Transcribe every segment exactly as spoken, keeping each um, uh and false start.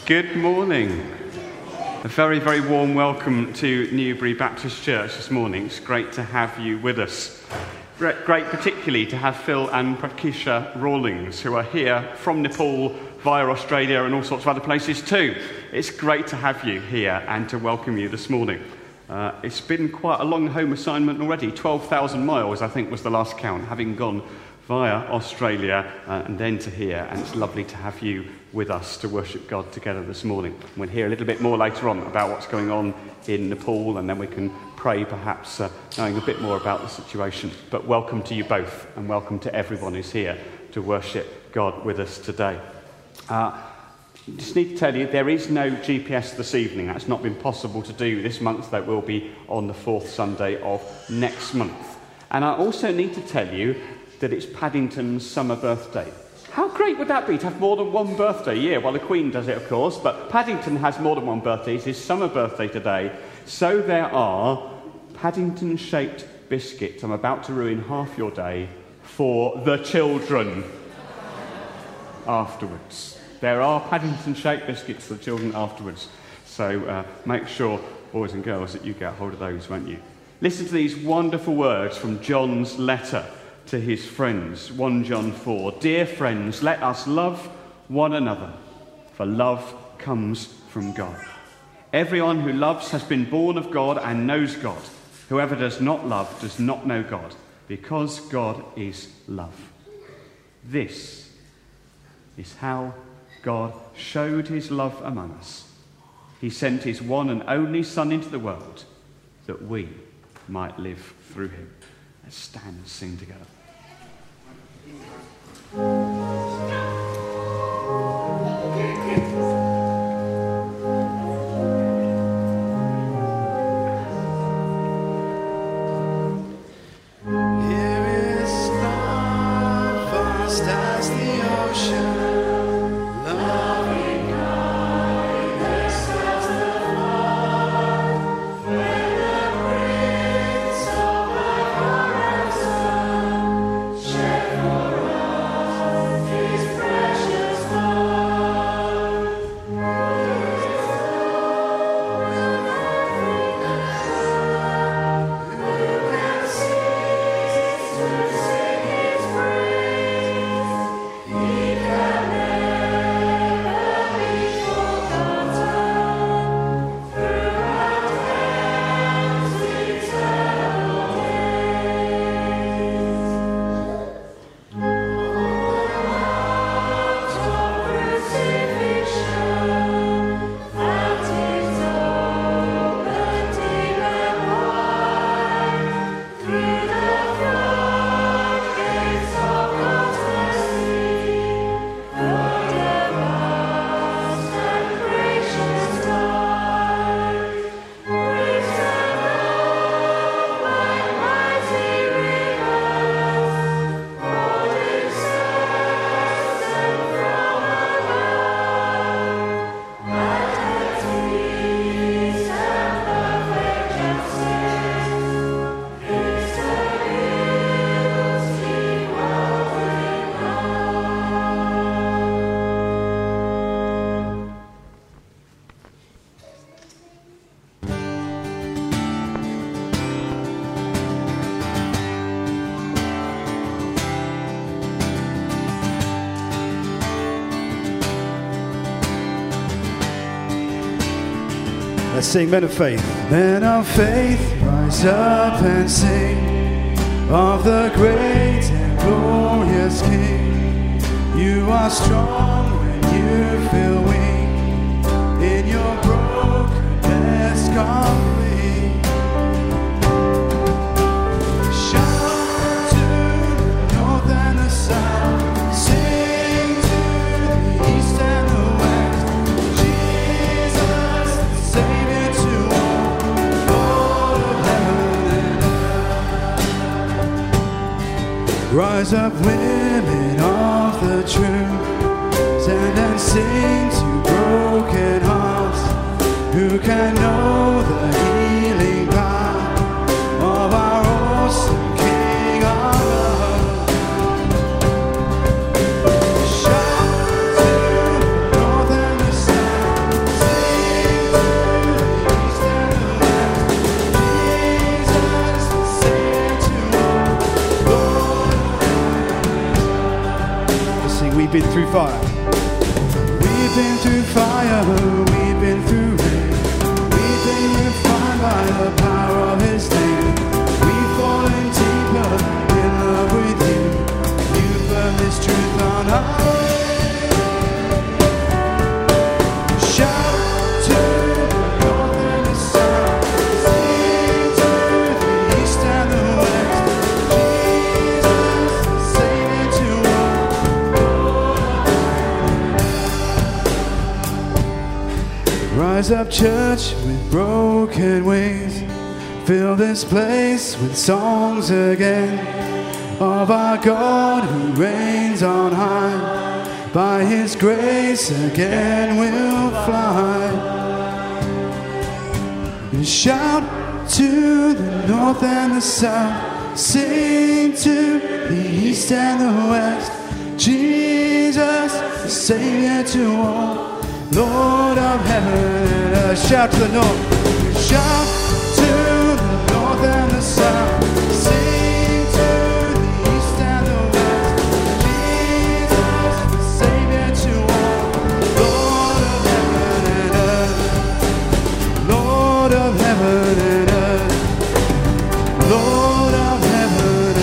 Good morning. A very, very warm welcome to Newbury Baptist Church this morning. It's great to have you with us. Great, great particularly to have Phil and Prakisha Rawlings, who are here from Nepal, via Australia and all sorts of other places too. It's great to have you here and to welcome you this morning. Uh, it's been quite a long home assignment already. twelve thousand miles, I think, was the last count, having gone via Australia uh, and then to here. And it's lovely to have you with us to worship God together this morning. We'll hear a little bit more later on about what's going on in Nepal, and then we can pray, perhaps uh, knowing a bit more about the situation. But welcome to you both, and welcome to everyone who's here to worship God with us today. Uh, just need to tell you, there is no G P S this evening. That's not been possible to do this month. That will be on the fourth Sunday of next month. And I also need to tell you that it's Paddington's summer birthday. How great would that be to have more than one birthday a year? Well, the Queen does it, of course, but Paddington has more than one birthday. It's his summer birthday today. So there are Paddington-shaped biscuits. I'm about to ruin half your day for the children afterwards. There are Paddington-shaped biscuits for the children afterwards. So uh, make sure, boys and girls, that you get hold of those, won't you? Listen to these wonderful words from John's letter to his friends. First John four. Dear friends, let us love one another, for love comes from God. Everyone who loves has been born of God and knows God. Whoever does not love does not know God, because God is love. This is how God showed his love among us. He sent his one and only Son into the world that we might live through him. Let's stand and sing together. Let's sing Men of Faith. Men of faith, rise up and sing of the great and glorious King. You are strong when you feel weak, in your brokenness complete. Shout to the north and the south, sing to the east and the west. Jesus, the Savior to all, Lord of heaven and earth. Rise up, women of the truth, stand and sing to broken hearts. Who can know the healing power of our awesome King of love? Shout to the north and the south, through fire. We've been through fire, we've been through rain. We've been refined by the power of His name. We've fallen deeper in love with You. You burn this truth on our way. Shout to the north and the south, sing to the east and the west. Jesus, Savior to all. Rise up, church, with broken wings. Fill this place with songs again of our God who reigns on high. By His grace again we'll fly. And shout to the north and the south, sing to the east and the west. Jesus, the Savior to all, Lord of heaven and earth. Shout to the north, shout to the north and the south, sing to the east and the west. Jesus, the Savior to all, Lord of heaven and earth, Lord of heaven and earth, Lord of heaven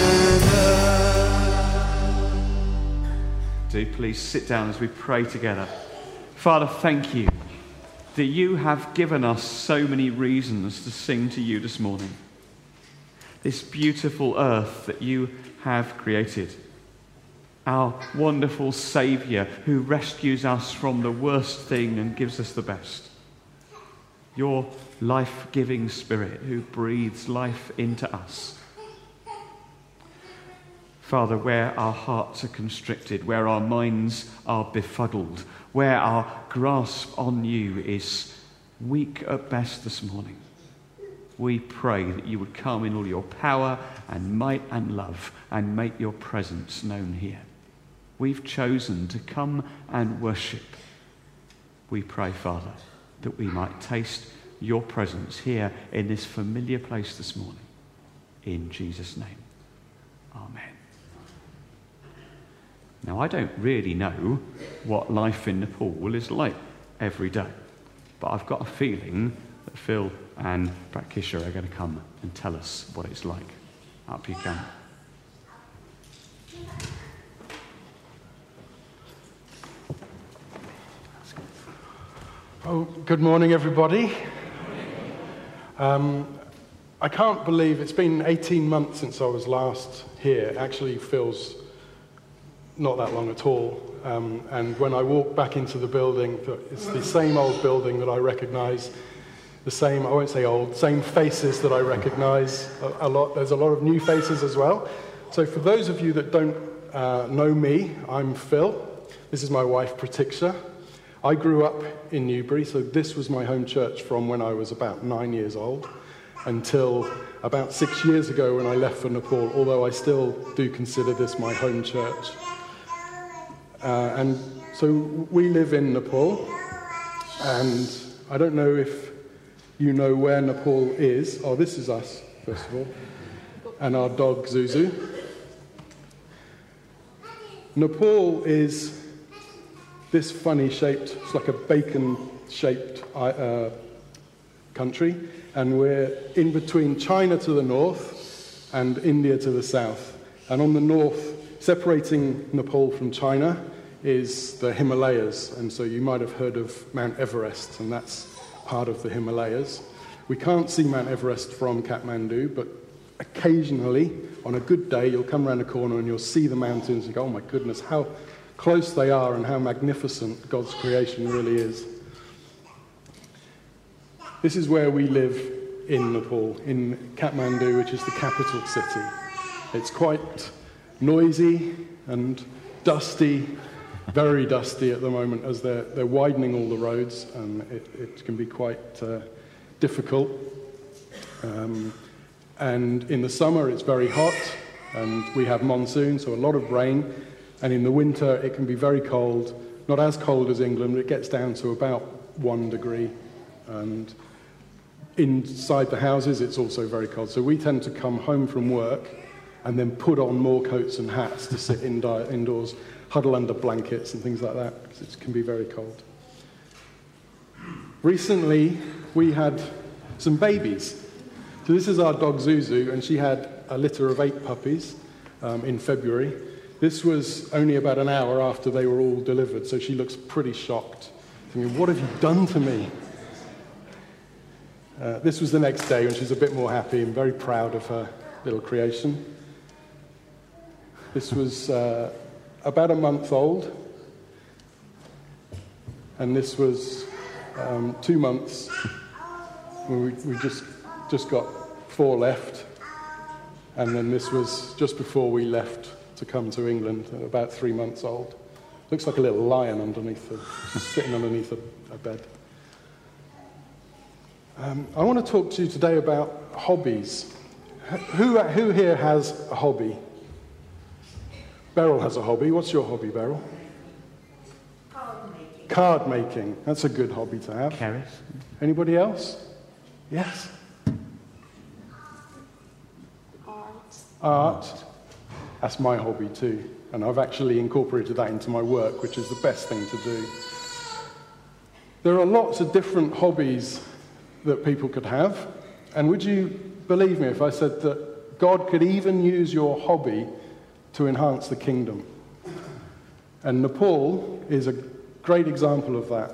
and earth. Do please sit down as we pray together. Father, thank You that You have given us so many reasons to sing to You this morning. This beautiful earth that You have created. Our wonderful Saviour who rescues us from the worst thing and gives us the best. Your life-giving Spirit who breathes life into us. Father, where our hearts are constricted, where our minds are befuddled, where our grasp on You is weak at best this morning, we pray that You would come in all Your power and might and love and make Your presence known here. We've chosen to come and worship. We pray, Father, that we might taste Your presence here in this familiar place this morning. In Jesus' name, amen. Now, I don't really know what life in Nepal is like every day, but I've got a feeling that Phil and Prakisha are going to come and tell us what it's like. Up you come. Oh, good morning, everybody. Um, I can't believe it's been eighteen months since I was last here. It actually feels not that long at all. Um, and when I walk back into the building, it's the same old building that I recognize, the same, I won't say old, same faces that I recognize a, a lot. There's a lot of new faces as well. So for those of you that don't uh, know me, I'm Phil. This is my wife, Pratiksha. I grew up in Newbury, so this was my home church from when I was about nine years old until about six years ago when I left for Nepal, although I still do consider this my home church. Uh, and so we live in Nepal, and I don't know if you know where Nepal is. Oh, this is us, first of all, and our dog, Zuzu. Nepal is this funny shaped, it's like a bacon-shaped uh, country, and we're in between China to the north and India to the south. And on the north, separating Nepal from China is the Himalayas, and so you might have heard of Mount Everest, and that's part of the Himalayas. We can't see Mount Everest from Kathmandu, but occasionally, on a good day, you'll come around a corner and you'll see the mountains and go, oh my goodness, how close they are and how magnificent God's creation really is. This is where we live in Nepal, in Kathmandu, which is the capital city. It's quite noisy and dusty, very dusty at the moment as they're, they're widening all the roads, and it, it can be quite uh, difficult. Um, and in the summer it's very hot, and we have monsoon, so a lot of rain, and in the winter it can be very cold, not as cold as England, but it gets down to about one degree, and inside the houses it's also very cold. So we tend to come home from work and then put on more coats and hats to sit in- indoors. huddle under blankets and things like that, because it can be very cold. Recently, we had some babies. So this is our dog Zuzu, and she had a litter of eight puppies um, in February. This was only about an hour after they were all delivered, so she looks pretty shocked, thinking, what have you done to me? Uh, this was the next day, and she's a bit more happy and very proud of her little creation. This was uh, about a month old, and this was um, two months. We, we just, just got four left, and then this was just before we left to come to England, about three months old. Looks like a little lion underneath, the, just sitting underneath a, a bed. Um, I want to talk to you today about hobbies. Who, who here has a hobby? Beryl has a hobby. What's your hobby, Beryl? Card making. Card making. That's a good hobby to have. Keris? Anybody else? Yes? Art. Art. That's my hobby too. And I've actually incorporated that into my work, which is the best thing to do. There are lots of different hobbies that people could have. And would you believe me if I said that God could even use your hobby to enhance the kingdom? And Nepal is a great example of that.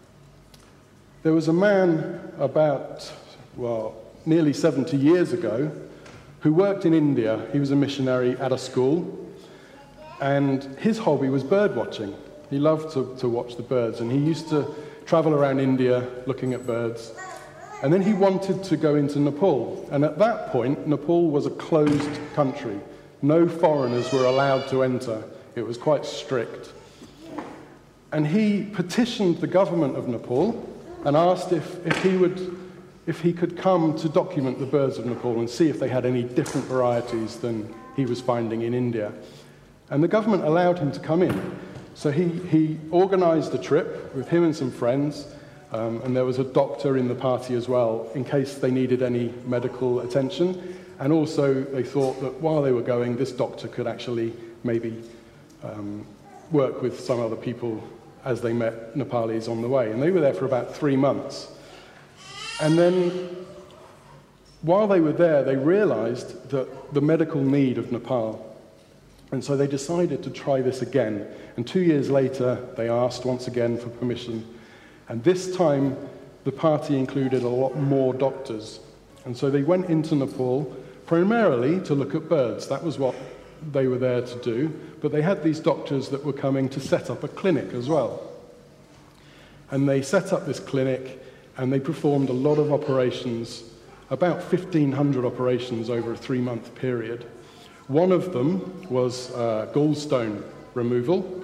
There was a man about, well, nearly seventy years ago who worked in India. He was a missionary at a school, and his hobby was bird watching. He loved to, to watch the birds, and he used to travel around India looking at birds. And then he wanted to go into Nepal, and at that point, Nepal was a closed country. No foreigners were allowed to enter. It was quite strict. And he petitioned the government of Nepal and asked if, if he would, if he could come to document the birds of Nepal and see if they had any different varieties than he was finding in India. And the government allowed him to come in. So he, he organized a trip with him and some friends, um, and there was a doctor in the party as well, in case they needed any medical attention. And also they thought that while they were going, this doctor could actually maybe um, work with some other people as they met Nepalis on the way. And they were there for about three months. And then, while they were there, they realized that the medical need of Nepal. And so they decided to try this again. And two years later, they asked once again for permission. And this time, the party included a lot more doctors. And so they went into Nepal primarily to look at birds. That was what they were there to do. But they had these doctors that were coming to set up a clinic as well. And they set up this clinic, and they performed a lot of operations, about fifteen hundred operations over a three-month period. One of them was uh, gallstone removal.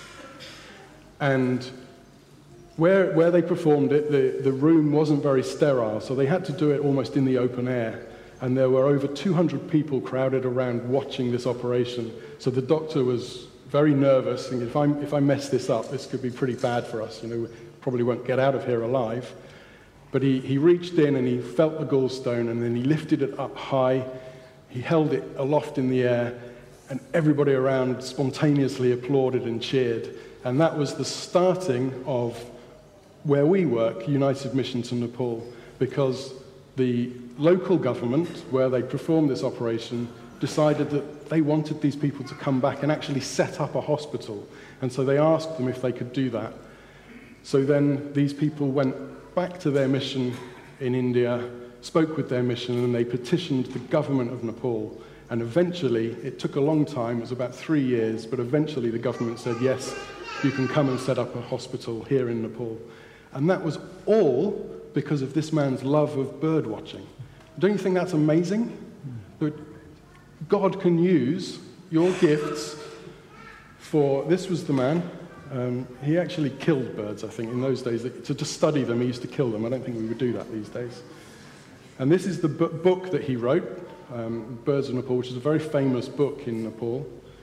And where, where they performed it, the, the room wasn't very sterile, so they had to do it almost in the open air. And there were over two hundred people crowded around watching this operation. So the doctor was very nervous, thinking, if, I'm, if I mess this up, this could be pretty bad for us. You know, we probably won't get out of here alive. But he, he reached in and he felt the gallstone, and then he lifted it up high. He held it aloft in the air, and everybody around spontaneously applauded and cheered. And that was the starting of where we work, United Mission to Nepal, because the local government, where they performed this operation, decided that they wanted these people to come back and actually set up a hospital. And so they asked them if they could do that. So then these people went back to their mission in India, spoke with their mission, and they petitioned the government of Nepal. And eventually, it took a long time, it was about three years, but eventually the government said, yes, you can come and set up a hospital here in Nepal. And that was all because of this man's love of bird watching. Don't you think that's amazing? That God can use your gifts for, this was the man, um, he actually killed birds, I think, in those days. To, to study them, he used to kill them. I don't think we would do that these days. And this is the bu- book that he wrote, um, Birds of Nepal, which is a very famous book in Nepal.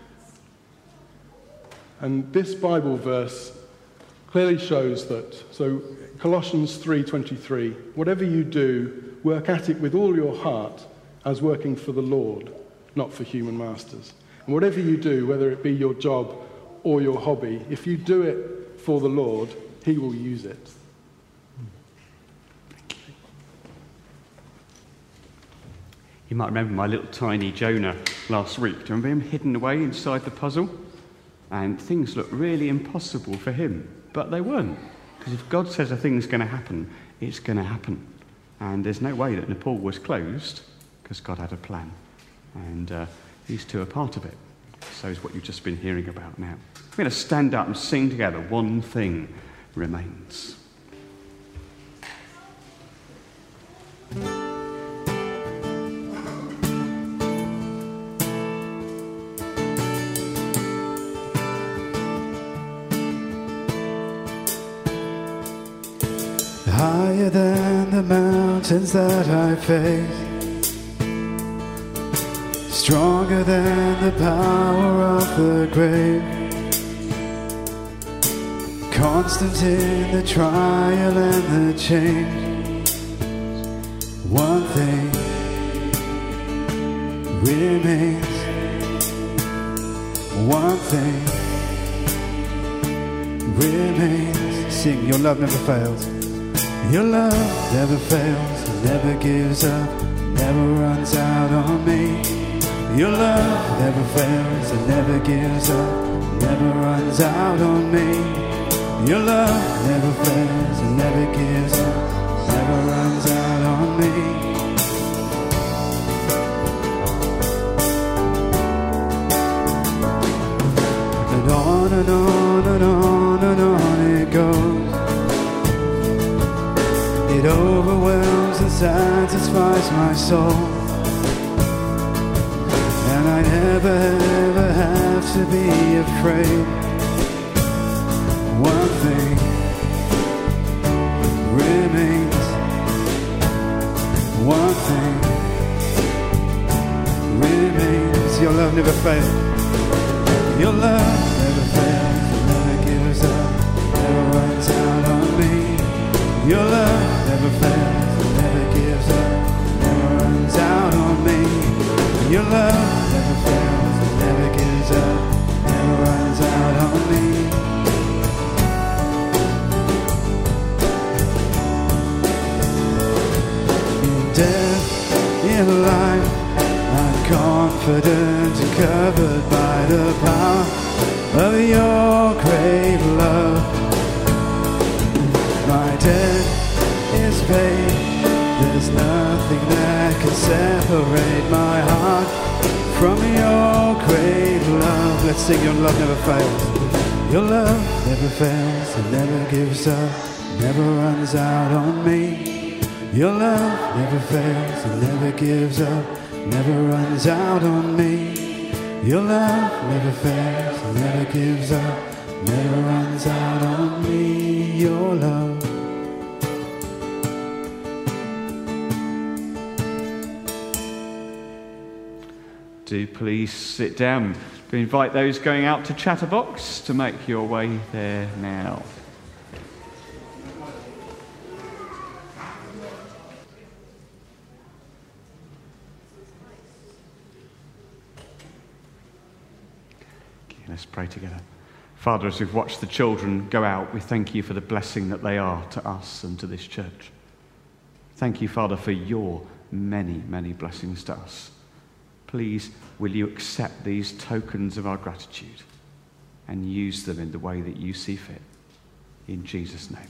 And this Bible verse clearly shows that, so Colossians three twenty-three, whatever you do, work at it with all your heart as working for the Lord, not for human masters. And whatever you do, whether it be your job or your hobby, if you do it for the Lord, he will use it. You might remember my little tiny Jonah last week. Do you remember him hidden away inside the puzzle? And things looked really impossible for him, but they weren't. Because if God says a thing's going to happen, it's going to happen. And there's no way that Nepal was closed, because God had a plan. And uh, these two are part of it. So is what you've just been hearing about now. We're going to stand up and sing together, One Thing Remains. Higher than the mountains that I face, stronger than the power of the grave, constant in the trial and the change. One thing remains. One thing remains. Sing, your love never fails. Your love never fails, never gives up, never runs out on me. Your love never fails, and never gives up, never runs out on me. Your love never fails, and never gives up, never runs out on me. And on and on and on and on it goes. It overwhelms and satisfies my soul, and I never ever have to be afraid. One thing remains. One thing remains. Your love never fails. Your love never fails, never gives up, never runs out on me. Your love never fails, never gives up, never runs out on me. Your love never fails, never gives up, never runs out on me. In death, in life, I'm confident and covered by the power of your great love. My debt is paid. There's nothing that can separate my heart from your great love. Let's sing, your love never fails. Your love never fails and never gives up, never runs out on me. Your love never fails and never gives up, never runs out on me. Your love never fails and never gives up, never runs out on me. Your love. Do please sit down. We invite those going out to Chatterbox to make your way there now. Okay, let's pray together. Father, as we've watched the children go out, we thank you for the blessing that they are to us and to this church. Thank you, Father, for your many, many blessings to us. Please, will you accept these tokens of our gratitude and use them in the way that you see fit. In Jesus' name,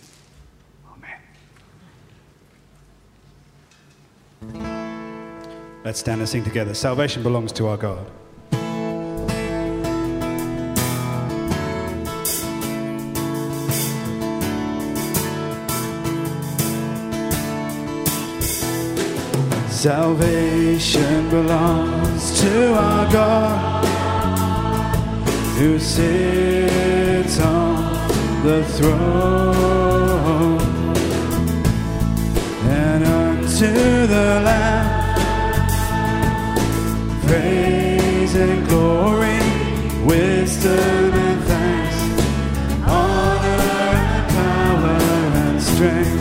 amen. Let's stand and sing together. Salvation belongs to our God. Salvation belongs to our God, who sits on the throne, and unto the Lamb praise and glory, wisdom and thanks, honor and power and strength.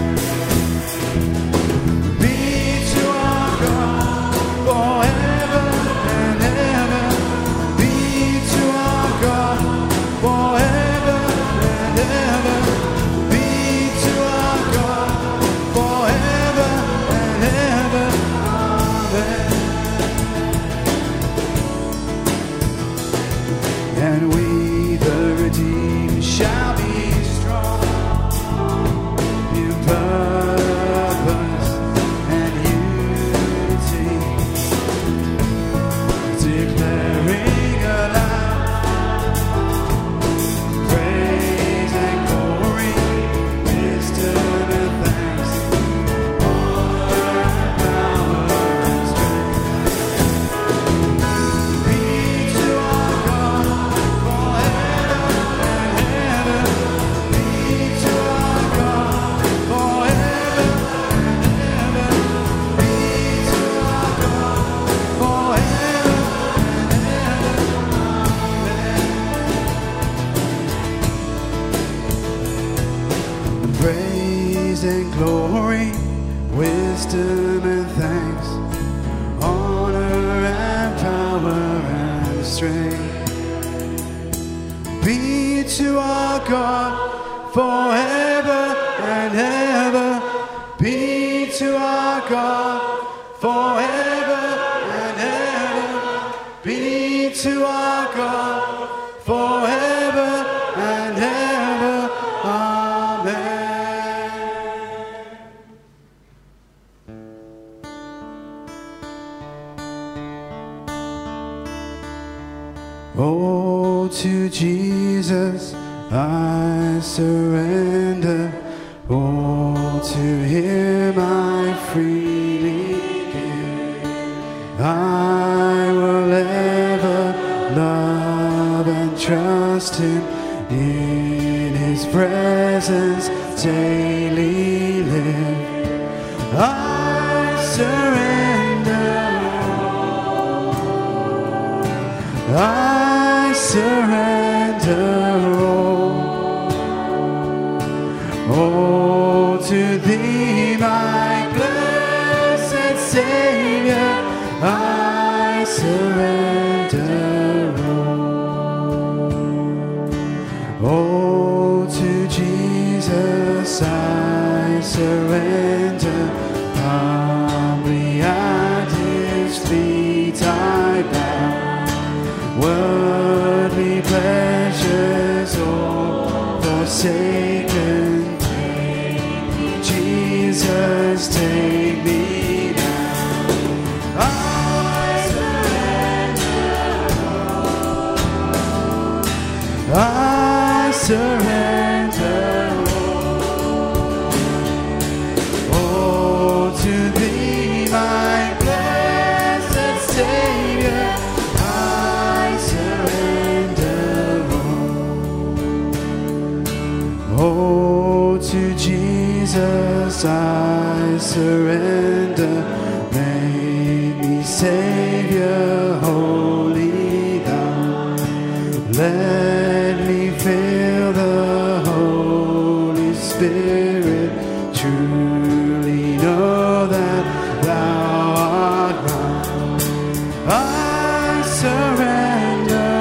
Forever and ever, be to our God. and glory, wisdom and thanks, honor and power and strength be to our God forever and ever. Be to our God forever and ever. Be to our God forever and ever. Amen. Oh, to Jesus I surrender. Oh, to Him I freely give. I will ever love and trust Him, in His presence daily live. I surrender all. I surrender all. Oh, to Thee, my blessed Savior, I surrender all. Oh, to Jesus I surrender. Humbly at His feet I bow. Worldly pleasures all forsaken. Jesus, take me now. I surrender all. I surrender all. Oh, to Thee, my blessed Savior, I surrender all. Oh, to Jesus I surrender. Make me Savior, holy Thou. Let me feel the Holy Spirit. Truly know that Thou art mine. I surrender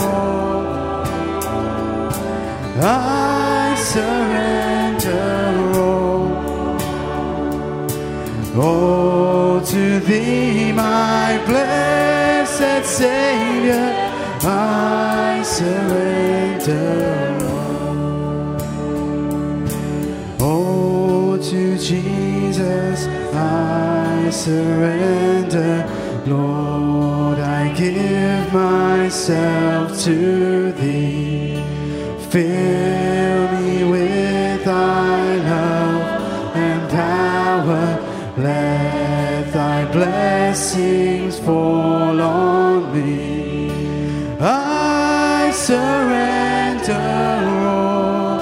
all. I surrender all. Oh, to Thee, my blessed Savior, I surrender all. Oh, to Jesus I surrender. Lord, I give myself to Thee. Fill me with Thy love and power. Let Thy blessings fall on me. I surrender all.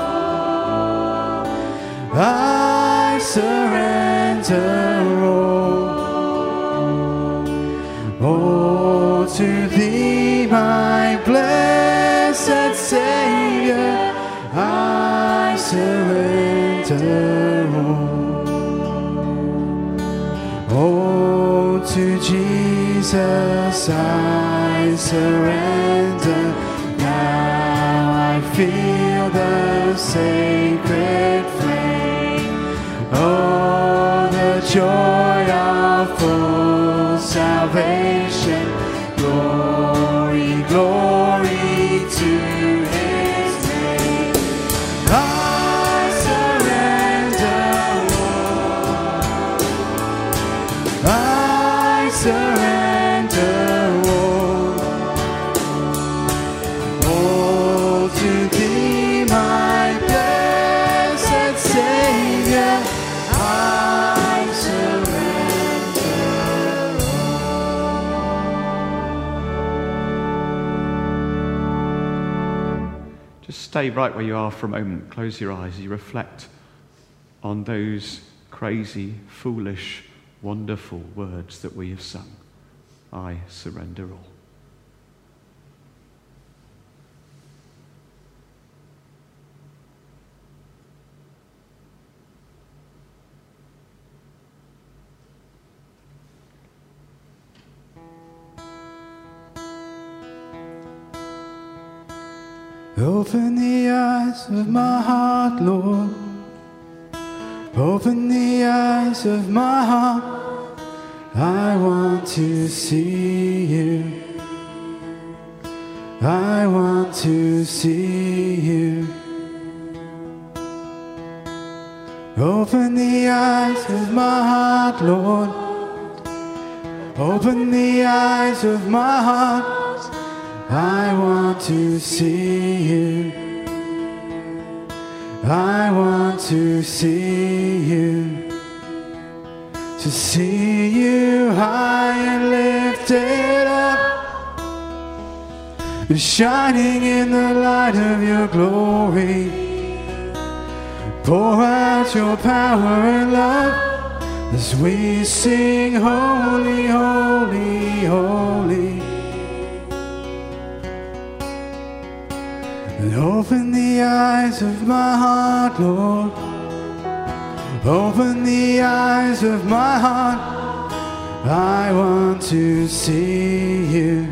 I surrender all. Oh, to Thee, my blessed Savior, I surrender all. Oh, to Jesus I surrender. Now I feel the sacred flame. Oh, the joy of full salvation. Glory, glory to His name. I surrender all. I surrender all. Oh, to Thee, my blessed Savior, I surrender all. Just stay right where you are for a moment. Close your eyes as you reflect on those crazy, foolish, wonderful words that we have sung. I surrender all. Open the eyes of my heart, Lord. Open the eyes of my heart. I want to see you. I want to see you. Open the eyes of my heart, Lord. Open the eyes of my heart. I want to see you. I want to see you. To see you high and lifted up, and shining in the light of your glory. Pour out your power and love as we sing holy, holy, holy. And open the eyes of my heart, Lord. Open the eyes of my heart. I want to see you.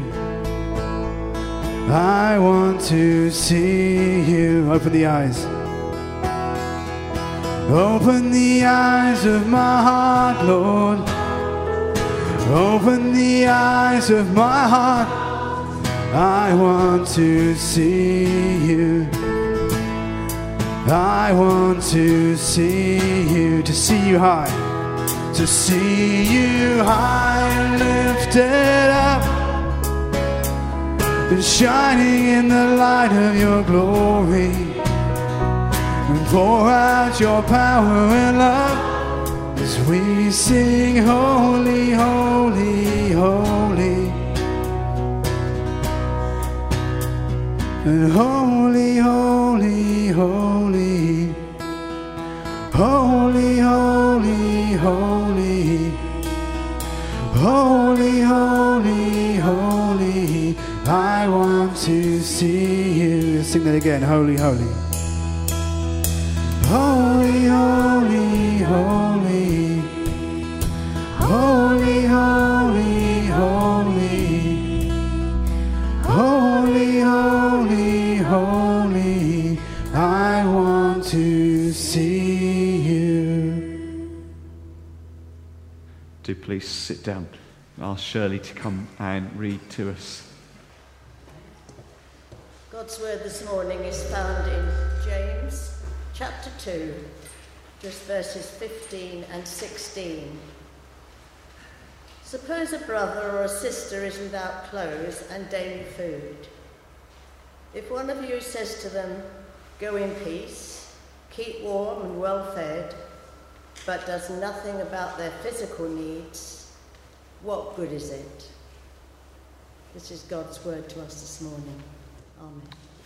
I want to see you. Open the eyes. Open the eyes of my heart, Lord. Open the eyes of my heart. I want to see you. I want to see you. To see you high. To see you high and lifted up, and shining in the light of your glory. And pour out your power and love as we sing holy, holy, holy. And holy, holy, holy. Holy, holy, holy. Holy, holy, holy. I want to see you. Let's sing that again. Holy, holy. Holy, holy, holy. Holy, holy, holy. Holy, holy, holy. I want to see you. Do please sit down. I'll ask Shirley to come and read to us. God's word this morning is found in James chapter two, just verses fifteen and sixteen. Suppose a brother or a sister is without clothes and daily food. If one of you says to them, "Go in peace, keep warm and well fed," but does nothing about their physical needs, what good is it? This is God's word to us this morning. Amen.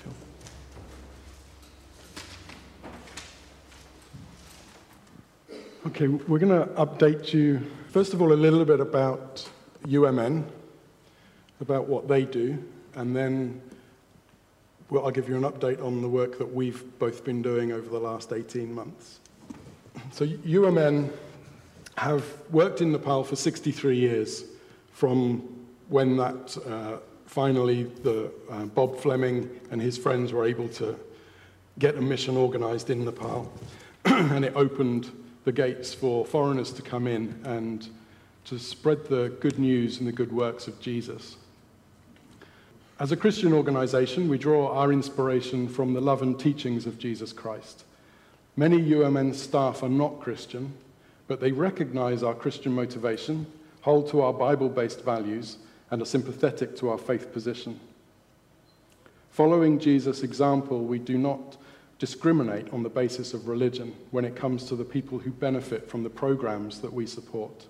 Okay, we're going to update you, first of all, a little bit about U M N, about what they do, and then well, I'll give you an update on the work that we've both been doing over the last eighteen months. So U M N have worked in Nepal for sixty-three years, from when that uh, finally the uh, Bob Fleming and his friends were able to get a mission organized in Nepal, and it opened the gates for foreigners to come in and to spread the good news and the good works of Jesus. As a Christian organization, we draw our inspiration from the love and teachings of Jesus Christ. Many U M N staff are not Christian, but they recognize our Christian motivation, hold to our Bible-based values, and are sympathetic to our faith position. Following Jesus' example, we do not discriminate on the basis of religion when it comes to the people who benefit from the programs that we support.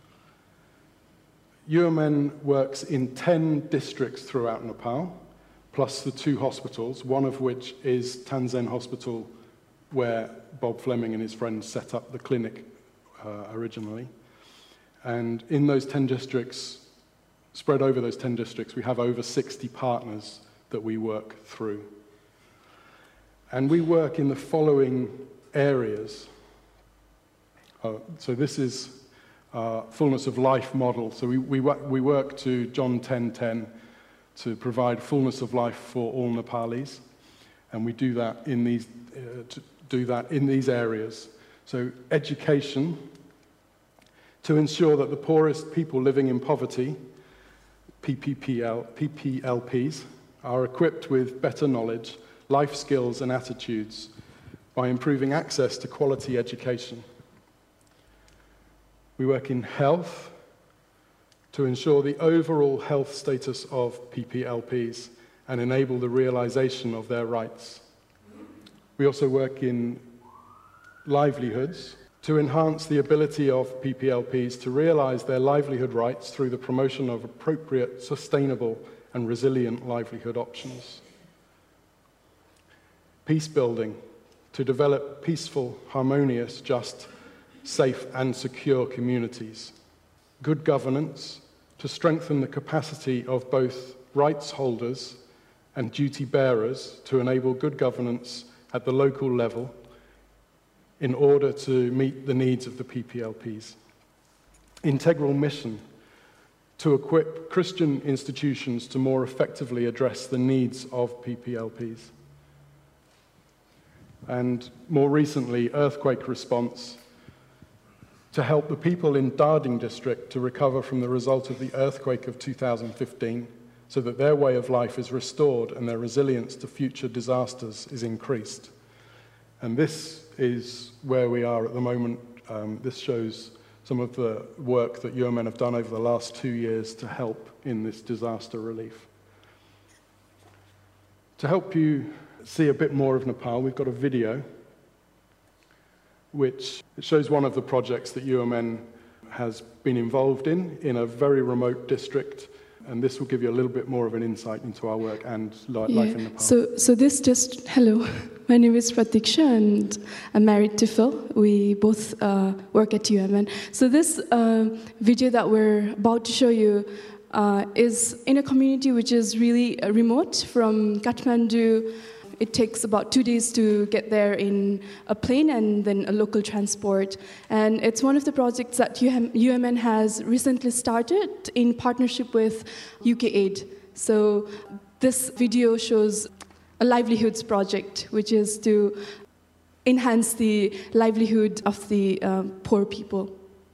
U M N works in ten districts throughout Nepal, plus the two hospitals, one of which is Tansen Hospital, where Bob Fleming and his friends set up the clinic uh, originally. And in those ten districts, spread over those ten districts, we have over sixty partners that we work through. And we work in the following areas. Uh, so this is our fullness of life model. So we, we, we work to John ten ten to provide fullness of life for all Nepalis, and we do that in these uh, to do that in these areas. So education, to ensure that the poorest people living in poverty, P P P L, P P L Ps, are equipped with better knowledge, life skills and attitudes by improving access to quality education. We work in health to ensure the overall health status of P P L Ps and enable the realization of their rights. We also work in livelihoods to enhance the ability of P P L Ps to realize their livelihood rights through the promotion of appropriate, sustainable, and resilient livelihood options. Peace building, to develop peaceful, harmonious, just, safe, and secure communities. Good governance, to strengthen the capacity of both rights holders and duty bearers to enable good governance at the local level in order to meet the needs of the P P L Ps. Integral mission, to equip Christian institutions to more effectively address the needs of P P L Ps. And more recently, earthquake response, to help the people in Darding district to recover from the result of the earthquake of two thousand fifteen, so that their way of life is restored and their resilience to future disasters is increased. And this is where we are at the moment. Um, this shows some of the work that U M N have done over the last two years to help in this disaster relief. To help you see a bit more of Nepal, we've got a video which shows one of the projects that U M N has been involved in, in a very remote district, and this will give you a little bit more of an insight into our work and li- yeah. life in Nepal. So, so this just, hello, my name is Pratiksha and I'm married to Phil. We both uh, work at U M N. So this uh, video that we're about to show you uh, is in a community which is really uh, remote from Kathmandu. It takes about two days to get there in a plane and then a local transport. And it's one of the projects that U M N has recently started in partnership with U K Aid. So this video shows a livelihoods project, which is to enhance the livelihood of the uh, poor people.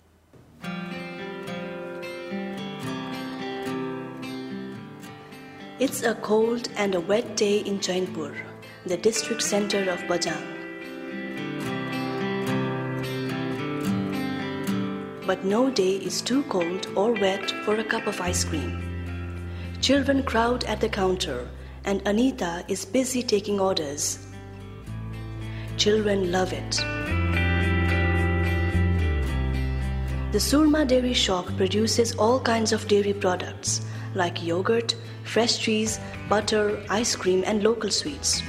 It's a cold and a wet day in Jainpur, the district center of Bajang. But no day is too cold or wet for a cup of ice cream. Children crowd at the counter, and Anita is busy taking orders. Children love it. The Surma Dairy Shop produces all kinds of dairy products like yogurt, fresh cheese, butter, ice cream, and local sweets.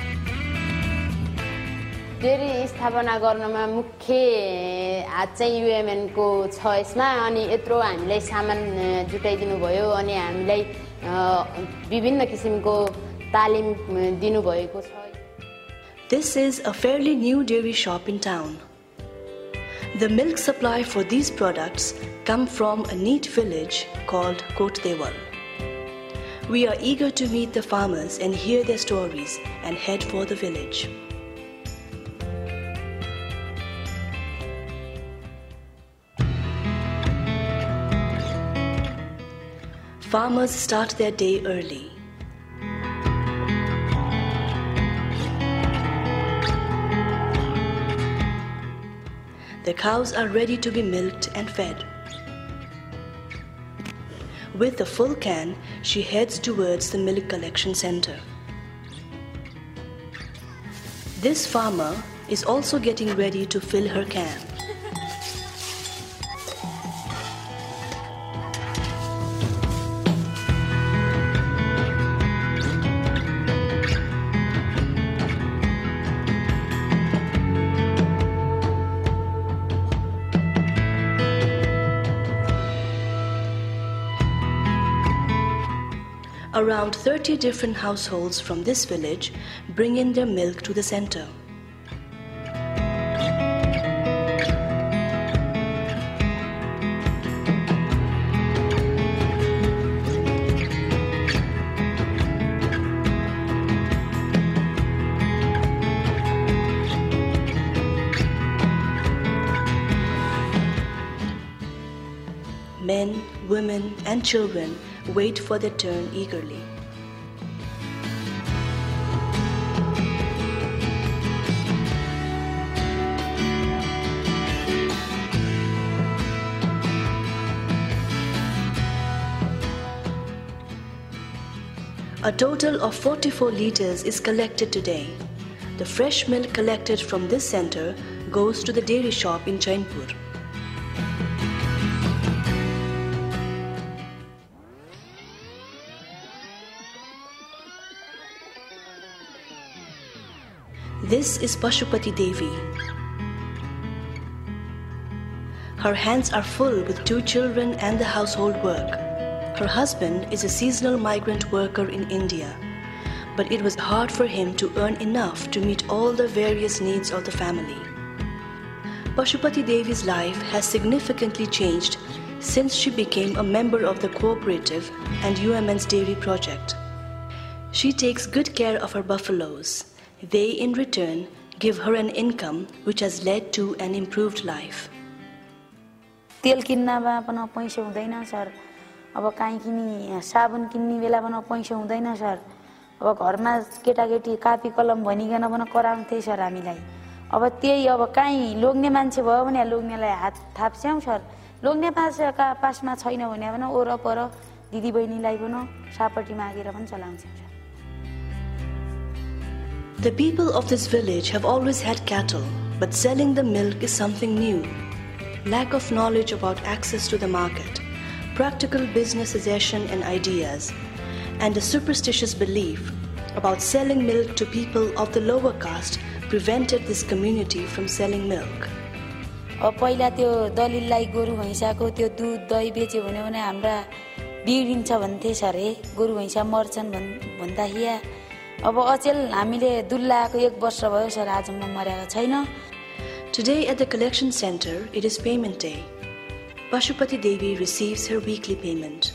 Dairy स्थापना गर्नमा मुख्य हात चाहिँ UMN को छ यसमा अनि यत्रो हामीलाई सामान जुटाइदिनु भयो अनि हामीलाई विभिन्न किसिमको तालिम दिनु भएको छ. This is a fairly new dairy shop in town. The milk supply for these products come from a neat village called Kotdewal. We are eager to meet the farmers and hear their stories and head for the village. Farmers start their day early. The cows are ready to be milked and fed. With a full can, she heads towards the milk collection center. This farmer is also getting ready to fill her can. Around thirty different households from this village bring in their milk to the center. Men, women, and children wait for their turn eagerly. A total of forty-four liters is collected today. The fresh milk collected from this center goes to the dairy shop in Chainpur. This is Pashupati Devi. Her hands are full with two children and the household work. Her husband is a seasonal migrant worker in India, but it was hard for him to earn enough to meet all the various needs of the family. Pashupati Devi's life has significantly changed since she became a member of the cooperative and U M N's dairy project. She takes good care of her buffaloes. They, in return, give her an income which has led to an improved life. तेल किन्नमा पनि पैसा हुँदैन sir अब काई किनी साबुन किन्ने बेला पनि पैसा हुँदैन सर अब घरमा केटाकेटी कापी कलम भनिकन पनि कराउँथे सर हामीलाई अब त्यही अब काई लोग्ने मान्छे भयो भने लोग्नेलाई हात थाप्स्यौ सर लोग्ने पासका पासमा छैन भने पनि ओरपर दिदी बहिनीलाई पनि सापटी मागेर पनि चलाउँछौं sir. The people of this village have always had cattle, but selling the milk is something new. Lack of knowledge about access to the market, practical business suggestion and ideas, and a superstitious belief about selling milk to people of the lower caste prevented this community from selling milk. अब पहिला त्यो दलिललाई गोरु भैंसाको त्यो दूध दही बेच्यो भने भने हाम्रा बिग्रिन्छ भन्थे सर हे गोरु भैंसा मर्छन् भन्दा हिया अब अचेल हामीले दुल्लाको एक वर्ष भयो सर आजम्म मरेको छैन. Today at the collection center, it is payment day. Pashupati Devi receives her weekly payment.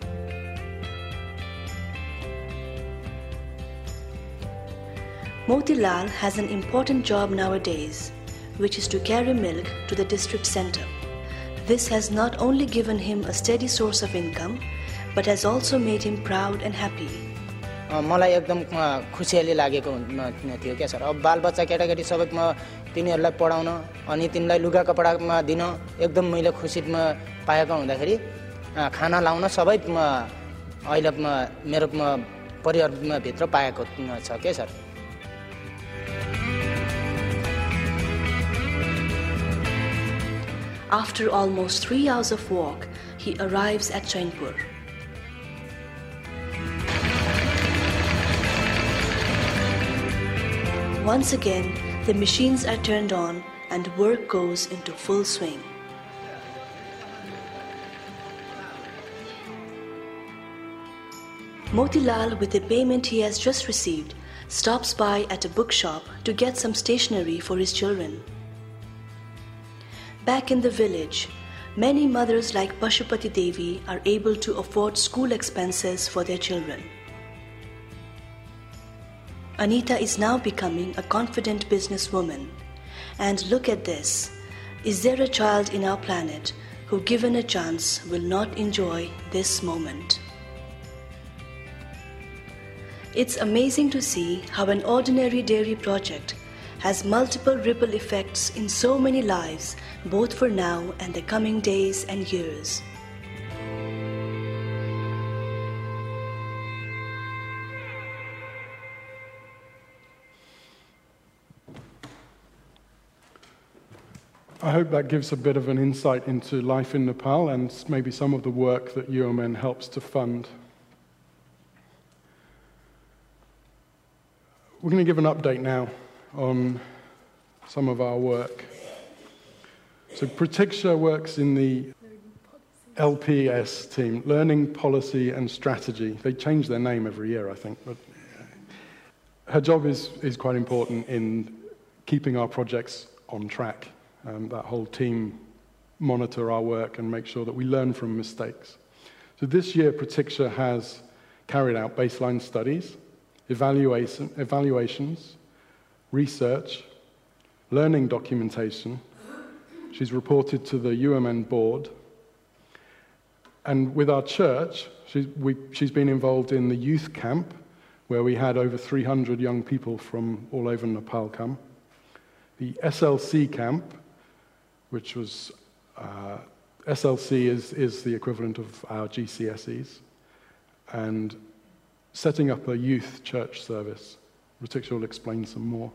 Motilal has an important job nowadays, which is to carry milk to the district center. This has not only given him a steady source of income, but has also made him proud and happy. मलाई एकदम खुसियाली लागेको थियो के sir अब बालबच्चा केटाकेटी सबै म तिनीहरुलाई पढाउन अनि तिनीलाई लुगा कपडामा दिन एकदम मैले खुसीमा पाएको हुँदाखेरि खाना लाउन सबै अहिले मेरो परिवारमा भित्र पाएको छ के sir. After almost three hours of walk, he arrives at Chainpur. Once again, the machines are turned on and work goes into full swing. Motilal, with the payment he has just received, stops by at a bookshop to get some stationery for his children. Back in the village, many mothers like Pashupati Devi are able to afford school expenses for their children. Anita is now becoming a confident businesswoman. And look at this. Is there a child in our planet who, given a chance, will not enjoy this moment? It's amazing to see how an ordinary dairy project has multiple ripple effects in so many lives, both for now and the coming days and years. I hope that gives a bit of an insight into life in Nepal and maybe some of the work that U M N helps to fund. We're going to give an update now on some of our work. So Pratiksha works in the L P S team, Learning Policy and Strategy. They change their name every year, I think. But her job is, is quite important in keeping our projects on track. Um, that whole team monitor our work and make sure that we learn from mistakes. So this year, Pratiksha has carried out baseline studies, evaluation, evaluations, research, learning documentation. She's reported to the U M N board, And with our church, she's, we, she's been involved in the youth camp, where we had over three hundred young people from all over Nepal come. The S L C camp, which was, uh, S L C is, is the equivalent of our G C S Es, and setting up a youth church service. Ratiksha will explain some more.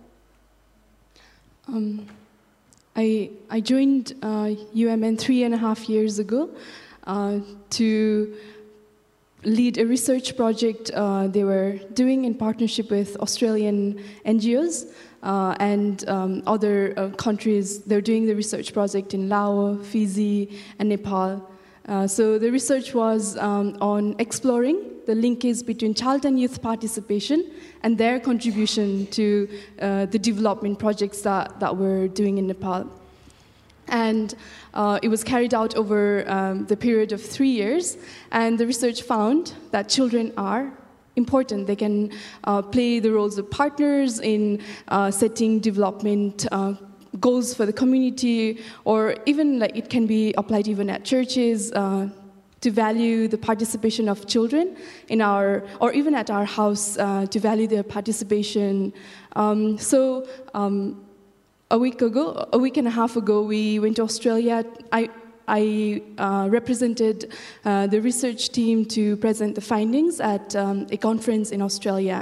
Um, I, I joined uh, U M N three and a half years ago uh, to lead a research project uh, they were doing in partnership with Australian N G Os uh, and um, other uh, countries. They're doing the research project in Laos, Fiji, and Nepal. Uh, so the research was um, on exploring the linkage between child and youth participation and their contribution to uh, the development projects that, that we're doing in Nepal. And uh, it was carried out over um, the period of three years, and the research found that children are important. They can uh, play the roles of partners in uh, setting development uh, goals for the community, or even like it can be applied even at churches uh, to value the participation of children in our, or even at our house uh, to value their participation. Um, so. Um, A week ago, a week and a half ago, we went to Australia. I, I uh, represented uh, the research team to present the findings at um, a conference in Australia.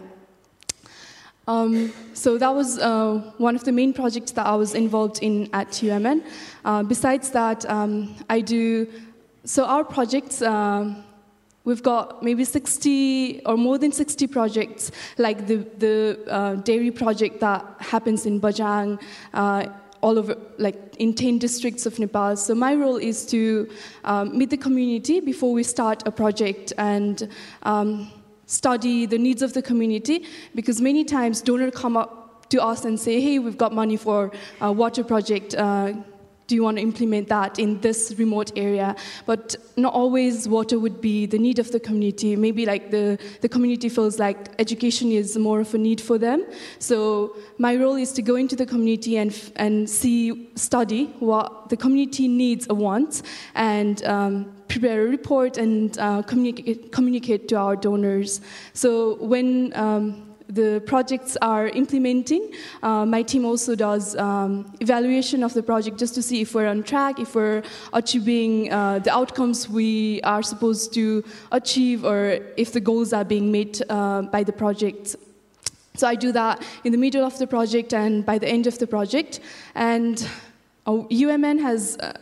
Um, so that was uh, one of the main projects that I was involved in at U M N. Uh, besides that, um, I do, so our projects, uh, we've got maybe sixty or more than sixty projects, like the, the uh, dairy project that happens in Bajang, uh, all over, like in ten districts of Nepal. So my role is to um, meet the community before we start a project and um, study the needs of the community, because many times donors come up to us and say, hey, we've got money for a water project. Uh, Do you want to implement that in this remote area? But not always water would be the need of the community. Maybe like the, the community feels like education is more of a need for them. So my role is to go into the community and and see, study what the community needs or wants, and um, prepare a report and uh, communicate, communicate to our donors. So when um, the projects are implementing, uh, my team also does um, evaluation of the project just to see if we're on track, if we're achieving uh, the outcomes we are supposed to achieve, or if the goals are being met uh, by the project. So I do that in the middle of the project and by the end of the project. And uh, U M N has uh,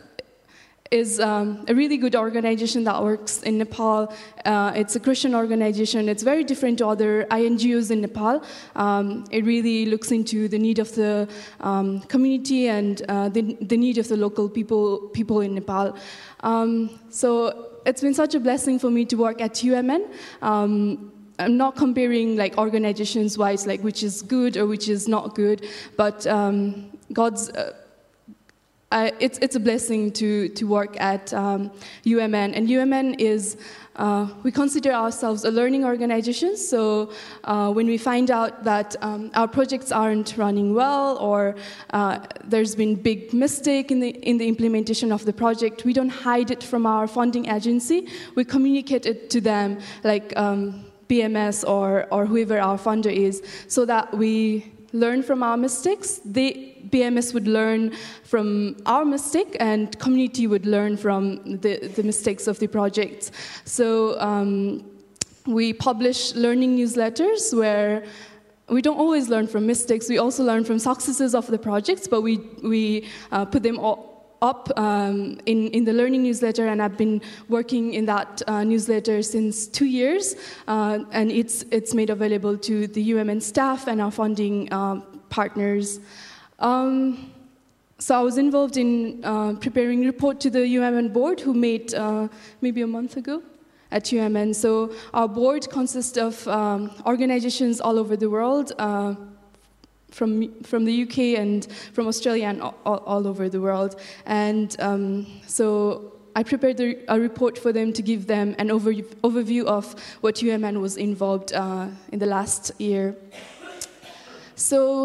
is um, a really good organization that works in Nepal. Uh, it's a Christian organization. It's very different to other I N G Os in Nepal. Um, it really looks into the need of the um, community and uh, the, the need of the local people people in Nepal. Um, so it's been such a blessing for me to work at U M N. Um, I'm not comparing like organizations-wise, like which is good or which is not good, but um, God's. Uh, Uh, it's, it's a blessing to, to work at um, U M N. And U M N is, uh, we consider ourselves a learning organization. So uh, when we find out that um, our projects aren't running well, or uh, there's been big mistake in the, in the implementation of the project, we don't hide it from our funding agency. We communicate it to them, like um, B M S or, or whoever our funder is, so that we learn from our mistakes. They, B M S would learn from our mistake, and community would learn from the, the mistakes of the projects. So um, we publish learning newsletters where we don't always learn from mistakes. We also learn from successes of the projects, but we, we uh, put them all up um, in, in the learning newsletter, and I've been working in that uh, newsletter since two years, uh, and it's, it's made available to the U M N staff and our funding uh, partners. Um, so I was involved in uh, preparing a report to the U M N board, who made uh, maybe a month ago at U M N. So our board consists of um, organizations all over the world, uh, from from the U K and from Australia and all, all over the world. And um, so I prepared a, a report for them to give them an over, overview of what U M N was involved uh, in the last year. So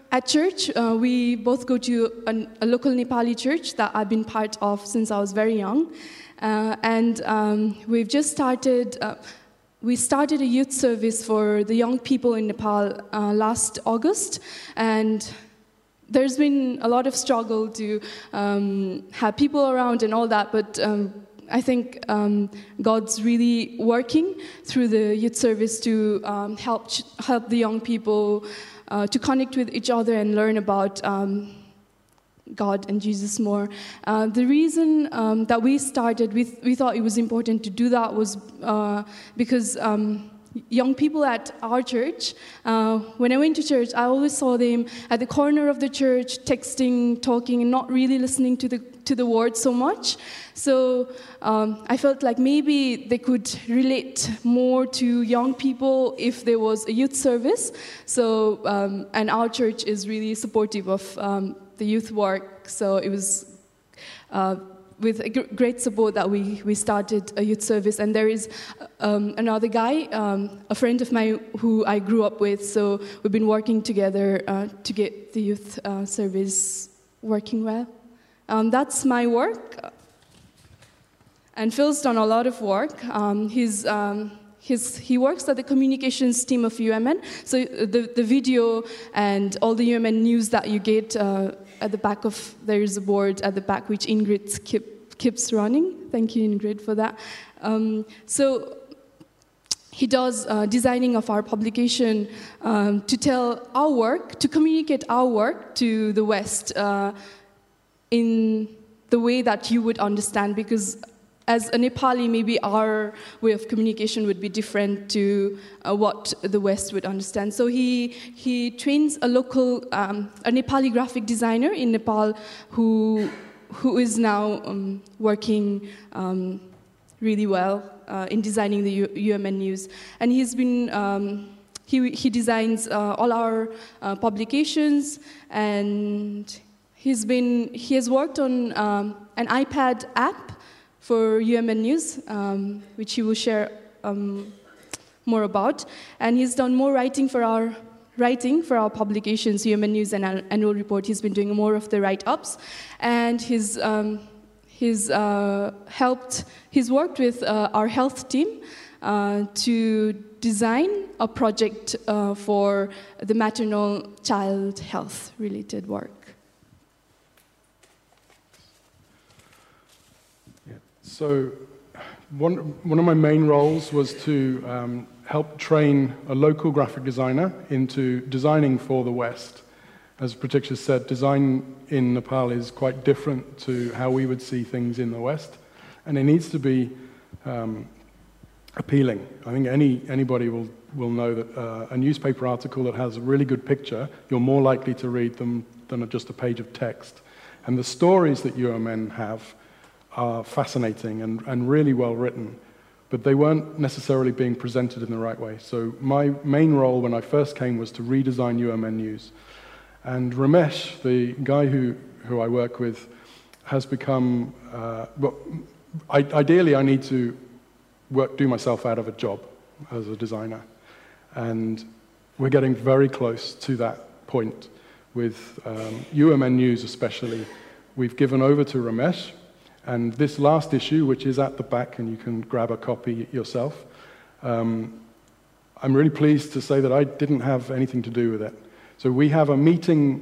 at church, uh, we both go to an, a local Nepali church that I've been part of since I was very young. Uh, and um, we've just started, uh, we started a youth service for the young people in Nepal uh, last August. And there's been a lot of struggle to um, have people around and all that, but um, I think um, God's really working through the youth service to um, help help the young people uh, to connect with each other and learn about um, God and Jesus more. Uh, the reason um, that we started, we, th- we thought it was important to do that was uh, because um, young people at our church, uh, when I went to church, I always saw them at the corner of the church, texting, talking, and not really listening to the to the word so much. So um, I felt like maybe they could relate more to young people if there was a youth service. So um, and our church is really supportive of um, the youth work. So it was uh, with a g- great support that we, we started a youth service. And there is um, another guy, um, a friend of mine who I grew up with. So we've been working together uh, to get the youth uh, service working well. Um, that's my work. And Phil's done a lot of work. Um, he's, um, he's, he works at the communications team of U M N. So the, the video and all the U M N news that you get uh, at the back of, there's a board at the back which Ingrid keep, keeps running. Thank you, Ingrid, for that. Um, so he does uh, designing of our publication um, to tell our work, to communicate our work to the West uh, in the way that you would understand, because as a Nepali, maybe our way of communication would be different to uh, what the West would understand. So he he trains a local, um, a Nepali graphic designer in Nepal who who is now um, working um, really well uh, in designing the U- UMN News. And he's been, um, he, he designs uh, all our uh, publications, and he's been, he has worked on um, an iPad app for U M N News, um, which he will share um, more about. And he's done more writing for our writing for our publications, U M N News and Annual Report. He's been doing more of the write-ups, and he's um, he's uh, helped. He's worked with uh, our health team uh, to design a project uh, for the maternal child health related work. So one, one of my main roles was to um, help train a local graphic designer into designing for the West. As Pratiksha said, design in Nepal is quite different to how we would see things in the West, and it needs to be um, appealing. I think any anybody will, will know that uh, a newspaper article that has a really good picture, you're more likely to read them than just a page of text. And the stories that U M N have are fascinating and, and really well written, but they weren't necessarily being presented in the right way. So my main role when I first came was to redesign U M N News. And Ramesh, the guy who, who I work with, has become, uh, well, I, ideally I need to work, do myself out of a job as a designer. And we're getting very close to that point with um, U M N News especially. We've given over to Ramesh. And this last issue, which is at the back, and you can grab a copy yourself, um, I'm really pleased to say that I didn't have anything to do with it. So we have a meeting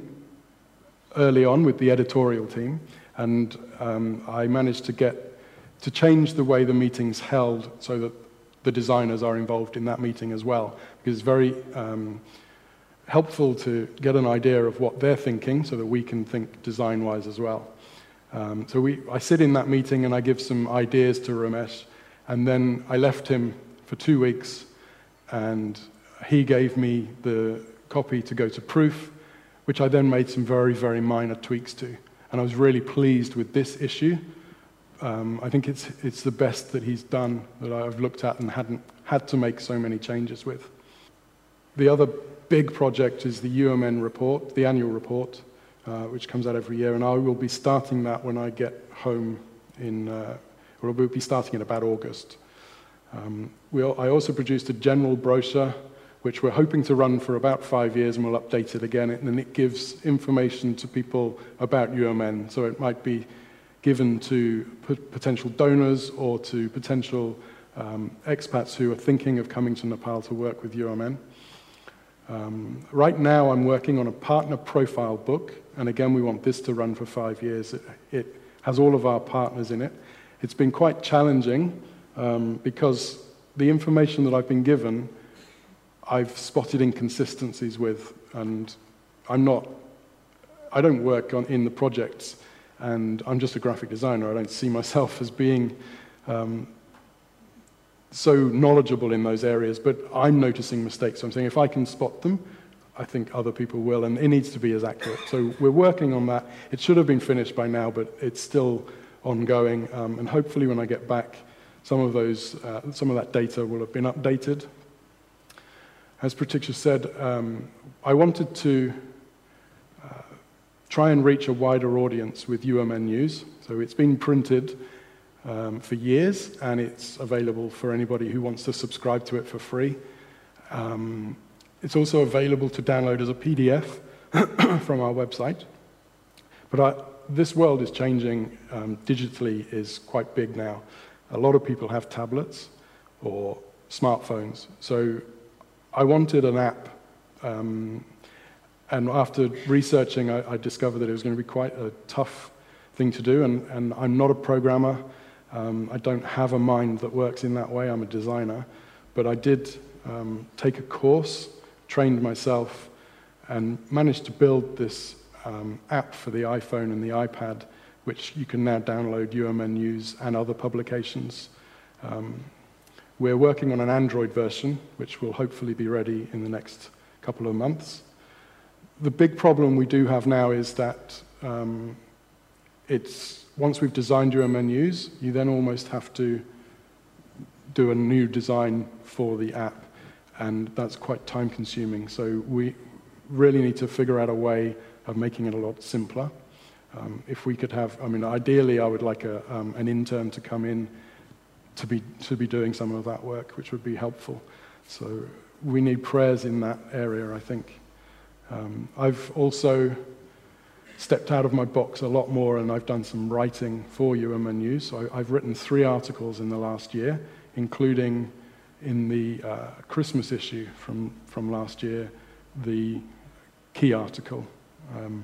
early on with the editorial team, and um, I managed to get to change the way the meeting's held so that the designers are involved in that meeting as well, because it's very um, helpful to get an idea of what they're thinking so that we can think design-wise as well. Um, so we, I sit in that meeting and I give some ideas to Ramesh, and then I left him for two weeks, and he gave me the copy to go to proof, which I then made some very, very minor tweaks to. And I was really pleased with this issue. Um, I think it's it's the best that he's done that I've looked at and hadn't had to make so many changes with. The other big project is the U M N report, the annual report, Uh, which comes out every year, and I will be starting that when I get home in, uh, or we'll be starting in about August. Um, we, I also produced a general brochure which we're hoping to run for about five years, and we'll update it again. And it gives information to people about U M N. So it might be given to potential donors or to potential um, expats who are thinking of coming to Nepal to work with U M N. Um, right now I'm working on a partner profile book, and again we want this to run for five years. It, it has all of our partners in it. It's been quite challenging um, because the information that I've been given, I've spotted inconsistencies with, and I'm not, I don't work on, in the projects, and I'm just a graphic designer. I don't see myself as being um, so knowledgeable in those areas, but I'm noticing mistakes. So I'm saying if I can spot them, I think other people will, and it needs to be as accurate. So we're working on that. It should have been finished by now, but it's still ongoing, um, and hopefully when I get back, some of those, uh, some of that data will have been updated. As Pratiksha said, um, I wanted to uh, try and reach a wider audience with U M N News. So it's been printed um, for years, and it's available for anybody who wants to subscribe to it for free. Um, it's also available to download as a P D F from our website. But I, this world is changing. Um, digitally is quite big now. A lot of people have tablets or smartphones. So I wanted an app, um, and after researching, I, I discovered that it was going to be quite a tough thing to do, and, and I'm not a programmer. Um, I don't have a mind that works in that way. I'm a designer. But I did um, take a course, trained myself, and managed to build this um, app for the iPhone and the iPad, which you can now download U M N News and other publications. Um, We're working on an Android version, which will hopefully be ready in the next couple of months. The big problem we do have now is that um, it's, once we've designed U M N News, you then almost have to do a new design for the app, and that's quite time-consuming. So we really need to figure out a way of making it a lot simpler. Um, if we could have, I mean, ideally I would like a, um, an intern to come in to be, to be doing some of that work, which would be helpful. So we need prayers in that area, I think. Um, I've also stepped out of my box a lot more, and I've done some writing for U M N News. So I, I've written three articles in the last year, including in the uh, Christmas issue from, from last year, the key article. Um,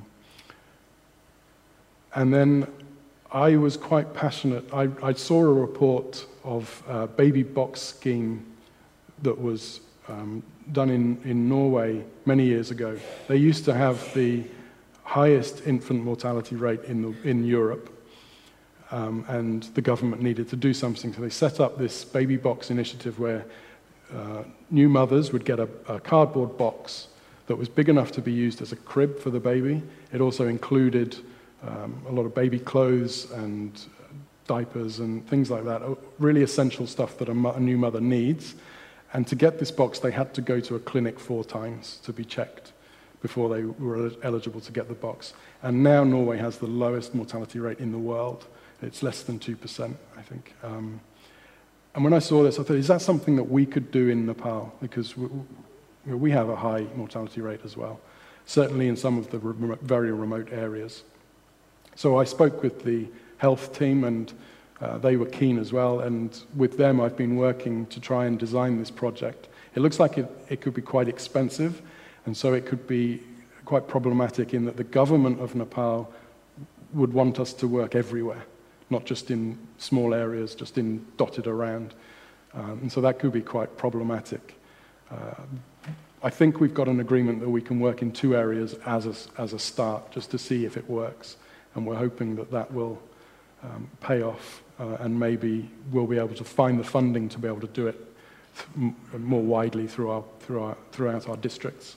and then I was quite passionate. I, I saw a report of a baby box scheme that was um, done in, in Norway many years ago. They used to have the highest infant mortality rate in, the, in Europe, um, and the government needed to do something. So they set up this baby box initiative where uh, new mothers would get a, a cardboard box that was big enough to be used as a crib for the baby. It also included Um, a lot of baby clothes and diapers and things like that, really essential stuff that a, mo- a new mother needs. And to get this box, they had to go to a clinic four times to be checked before they were eligible to get the box. And now Norway has the lowest mortality rate in the world. It's less than two percent, I think. Um, and when I saw this, I thought, is that something that we could do in Nepal? Because we, we have a high mortality rate as well, certainly in some of the re- very remote areas. So I spoke with the health team, and uh, they were keen as well, and with them I've been working to try and design this project. It looks like it, it could be quite expensive, and so it could be quite problematic in that the government of Nepal would want us to work everywhere, not just in small areas, just in dotted around. Um, and so that could be quite problematic. Uh, I think we've got an agreement that we can work in two areas as a, as a start, just to see if it works. And we're hoping that that will um, pay off, uh, and maybe we'll be able to find the funding to be able to do it th- more widely through our, through our, throughout our districts.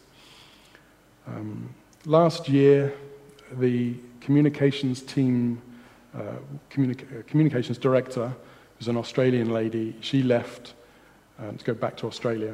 Um, last year, the communications team, uh, communica- communications director, who's an Australian lady, she left uh, to go back to Australia.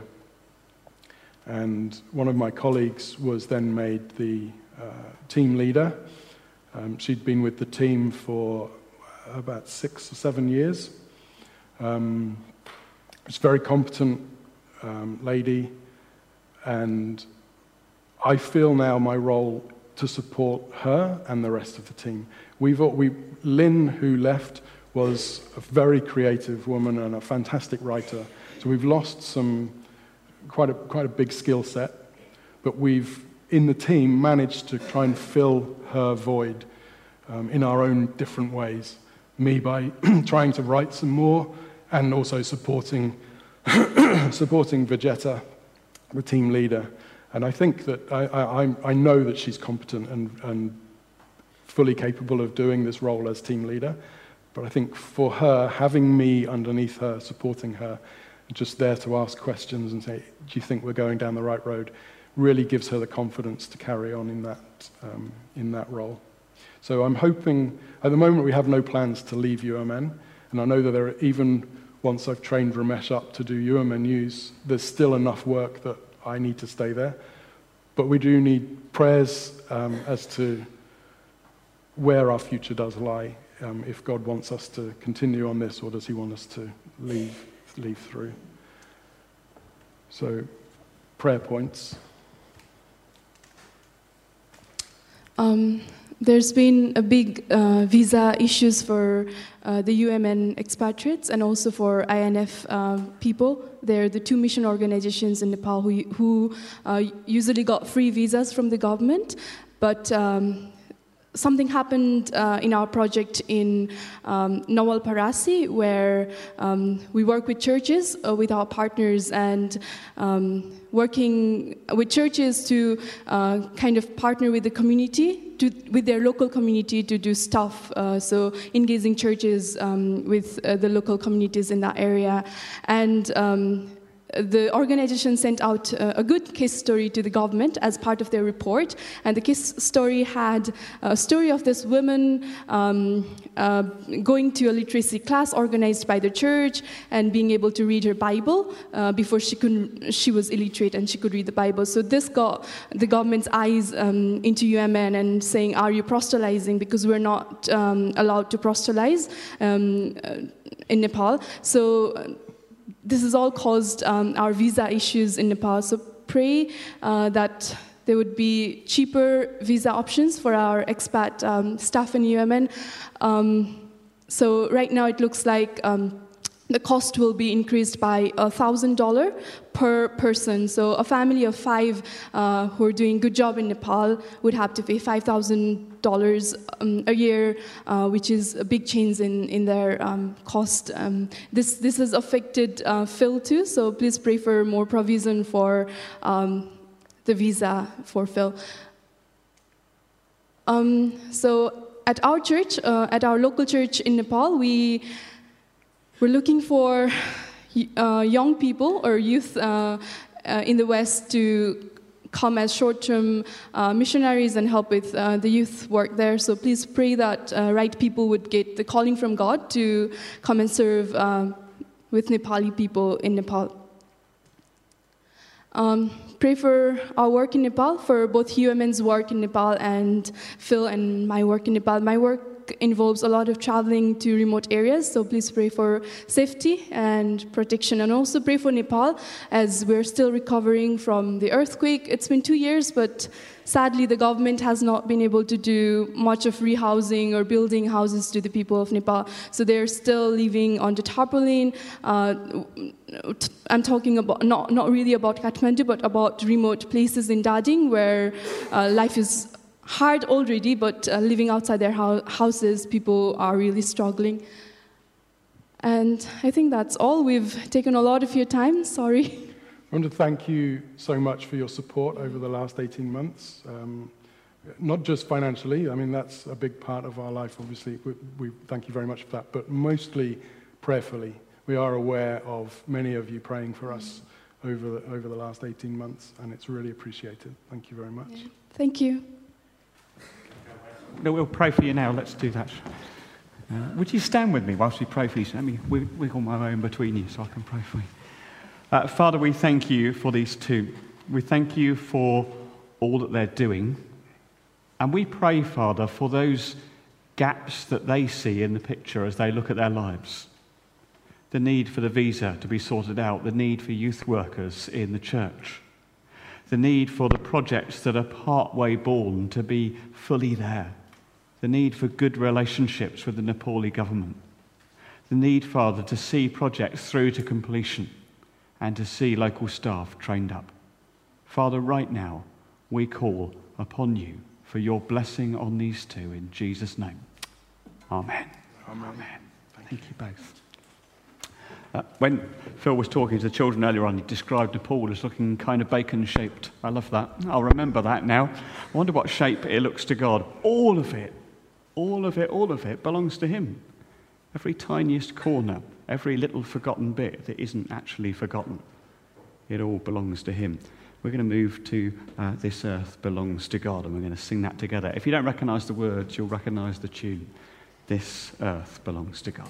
And one of my colleagues was then made the uh, team leader. Um, she'd been with the team for about six or seven years. Um, she's a very competent um, lady, And I feel now my role to support her and the rest of the team. We've, we, Lynn, who left, was a very creative woman and a fantastic writer. So we've lost some, quite a, quite a big skill set, but we've, in the team, managed to try and fill her void um, in our own different ways. Me by trying to write some more, and also supporting, supporting Vegeta, the team leader. And I think that, I, I, I know that she's competent and, and fully capable of doing this role as team leader. But I think for her, having me underneath her, supporting her, just there to ask questions and say, do you think we're going down the right road, really gives her the confidence to carry on in that, um, in that role. So I'm hoping, at the moment we have no plans to leave U M N, and I know that there are, even once I've trained Ramesh up to do U M N News, there's still enough work that I need to stay there. But we do need prayers um, as to where our future does lie, um, if God wants us to continue on this, or does he want us to leave, leave through. So, prayer points. Um, there's been a big uh, visa issues for uh, the U M N expatriates and also for I N F uh, people. They're the two mission organizations in Nepal who, who uh, usually got free visas from the government, but um, something happened uh, in our project in um, Nawalparasi, where um, we work with churches, uh, with our partners, and um, working with churches to uh, kind of partner with the community, to, with their local community to do stuff. Uh, so engaging churches um, with uh, the local communities in that area. And um, the organization sent out uh, a good case story to the government as part of their report, and the case story had a story of this woman um, uh, going to a literacy class organized by the church and being able to read her Bible uh, before she could. She was illiterate and she could read the Bible. So this got the government's eyes um, into U M N and saying, "Are you proselytizing?" Because we're not um, allowed to proselytize um, uh, in Nepal. So. This has all caused um, our visa issues in Nepal. So pray uh, that there would be cheaper visa options for our expat um, staff in U M N. Um, so right now it looks like um, the cost will be increased by one thousand dollars per person. So a family of five uh, who are doing a good job in Nepal would have to pay five thousand dollars um, a year, uh, which is a big change in, in their um, cost. Um, this, this has affected uh, Phil too, so please pray for more provision for um, the visa for Phil. Um, so at our church, uh, at our local church in Nepal, we We're looking for uh, young people or youth uh, uh, in the West to come as short-term uh, missionaries and help with uh, the youth work there. So please pray that uh, right people would get the calling from God to come and serve uh, with Nepali people in Nepal. Um, pray for our work in Nepal, for both U M N's work in Nepal and Phil and my work in Nepal. My work involves a lot of traveling to remote areas, so please pray for safety and protection, and also pray for Nepal as we're still recovering from the earthquake. It's been two years, but sadly the government has not been able to do much of rehousing or building houses to the people of Nepal, so they're still living on the tarpaulin. Uh, I'm talking about not, not really about Kathmandu, but about remote places in Dading where uh, life is hard already, but uh, living outside their ho- houses, people are really struggling. And I think that's all. We've taken a lot of your time. Sorry. I want to thank you so much for your support over the last eighteen months. Um, not just financially, I mean, that's a big part of our life, obviously. We, we thank you very much for that, but mostly prayerfully. We are aware of many of you praying for us over the, over the last eighteen months, and it's really appreciated. Thank you very much. Yeah. Thank you. No, we'll pray for you now. Let's do that. Uh, would you stand with me whilst we pray for you? Let me wiggle my own between you so I can pray for you. Uh, Father, we thank you for these two. We thank you for all that they're doing. And we pray, Father, for those gaps that they see in the picture as they look at their lives. The need for the visa to be sorted out, the need for youth workers in the church, the need for the projects that are partway born to be fully there, the need for good relationships with the Nepali government, the need, Father, to see projects through to completion and to see local staff trained up. Father, right now, we call upon you for your blessing on these two in Jesus' name. Amen. Amen. Amen. Thank, Thank you both. Uh, when Phil was talking to the children earlier on, he described Nepal as looking kind of bacon-shaped. I love that. I'll remember that now. I wonder what shape it looks to God. All of it, all of it, all of it belongs to him. Every tiniest corner, every little forgotten bit that isn't actually forgotten, it all belongs to him. We're going to move to uh, This Earth Belongs to God, and we're going to sing that together. If you don't recognise the words, you'll recognise the tune. This earth belongs to God.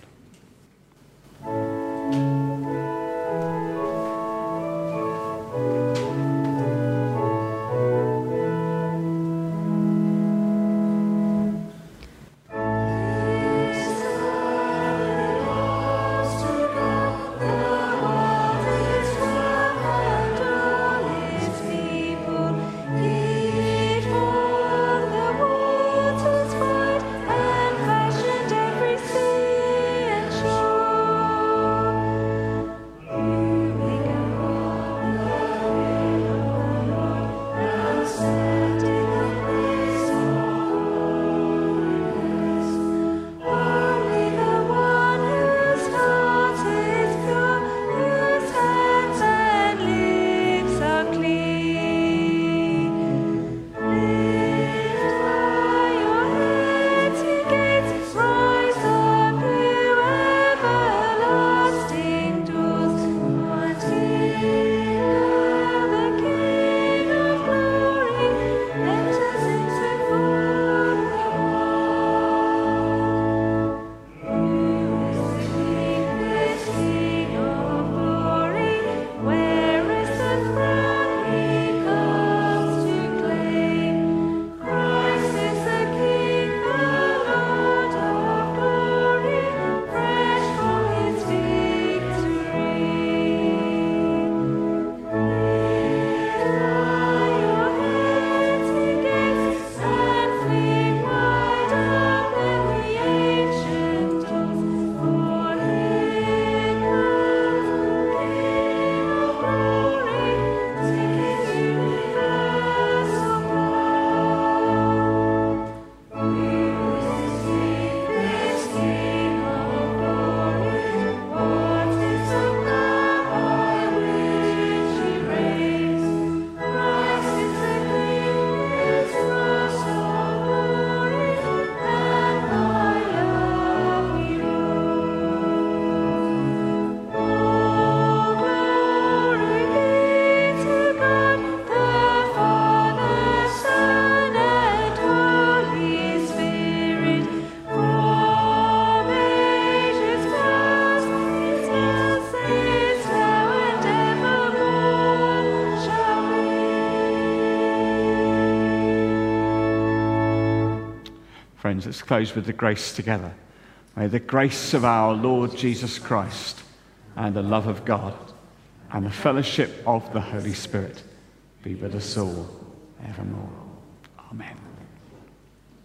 Friends, let's close with the grace together. May the grace of our Lord Jesus Christ and the love of God and the fellowship of the Holy Spirit be with us all evermore. Amen.